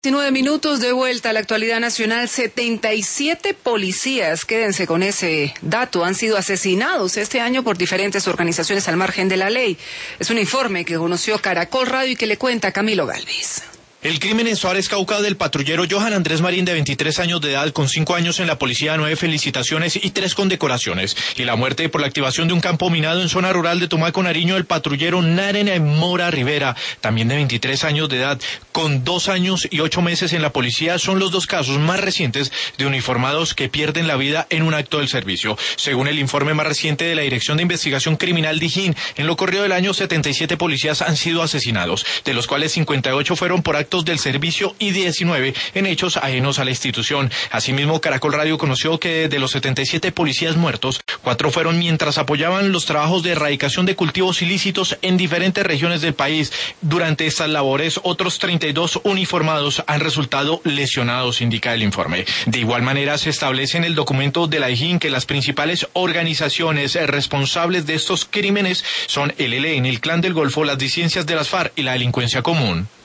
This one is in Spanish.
19 minutos de vuelta a la actualidad nacional. 77 policías, quédense con ese dato, han sido asesinados este año por diferentes organizaciones al margen de la ley. Es un informe que conoció Caracol Radio y que le cuenta Camilo Galvez. El crimen en Suárez, Cauca, del patrullero Johan Andrés Marín, de 23 años de edad, con 5 años en la policía, 9 felicitaciones y 3 condecoraciones. Y la muerte por la activación de un campo minado en zona rural de Tumaco, Nariño, del patrullero Naren Mora Rivera, también de 23 años de edad, con 2 años y 8 meses en la policía, son los 2 casos más recientes de uniformados que pierden la vida en un acto del servicio. Según el informe más reciente de la Dirección de Investigación Criminal DIJÍN, en lo corrido del año, 77 policías han sido asesinados, de los cuales 58 fueron por actos del servicio y 19 en hechos ajenos a la institución. Asimismo, Caracol Radio conoció que de los 77 policías muertos, 4 fueron mientras apoyaban los trabajos de erradicación de cultivos ilícitos en diferentes regiones del país. Durante estas labores, otros 32 uniformados han resultado lesionados, indica el informe. De igual manera, se establece en el documento de la DIJÍN que las principales organizaciones responsables de estos crímenes son el ELN, el Clan del Golfo, las disidencias de las FARC y la delincuencia común.